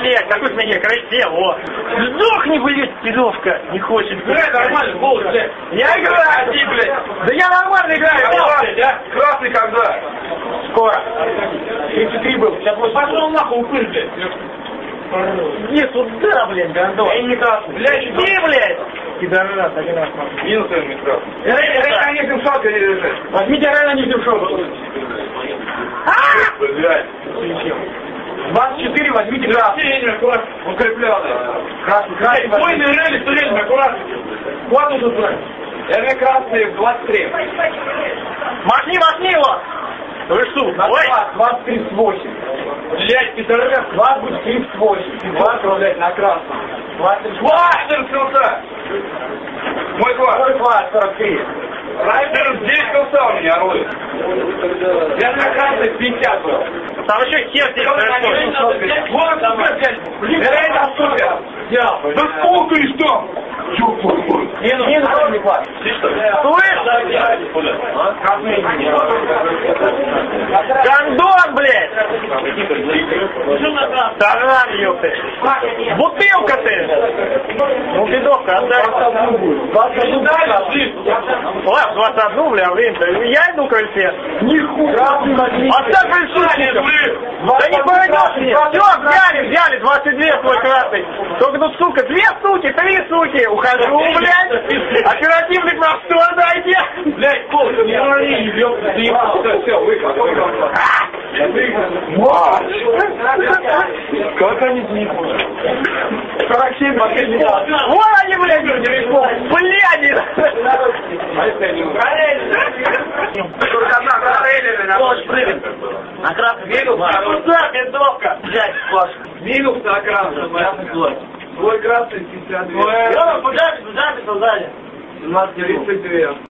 блядь, какой с меня красив, вот. Сдохни, блядь, пидовка, не хочет. Играй нормально, голос, блядь. Я играю, Иди, блядь. да я нормально играю, Красный когда? скоро. 33 был, сейчас вот Пошел нахуй, упырь, блядь. иди сюда, блядь, гандон. Я не красный. Блядь, Иди, блядь. Пидорас, один раз. Минус не красный. Я не дымшок или лежит. Возьмите реально не дюшок. Блядь. 24 возьмите красный. Укрепленный. Красный, красный. Ой, ныряли, все время, аккуратно. Вот он тут, блядь. Я красный в 23. Махни его. Вы что? Ой. 28. Блядь, пидорас. 28. 20, блядь, на красном. 20 колса. Мой класс. 43. Райдер 9 колса у меня ролик. Я на красный 50 был. Там еще сердце происходит. Вот, блядь. Это супер. Да сколько и что? Минус не класс. Гандон, блядь! Таран, ёпты! Бутылка ты! Ну, бедовка, отдай. 21, Ладно, 21, бля, время-то. Я иду к кольце. Нихуя! Оставь кольцу! Да не пойдешь! Все, взяли, 22 свой красный. Только тут, сука, 2 суки, 3 суки. Ухожу, блядь. Оперативник на что дайте. блядь, пол, не говори, ёпта, ты ебался, все, выход. Как они не 47 последний раз. Вон они, блядь, бляди! А красный минус, куда, бедовка? Блядь, Паш. Минус на красный, твой красный 52. Пожалуйста, сзади. 32.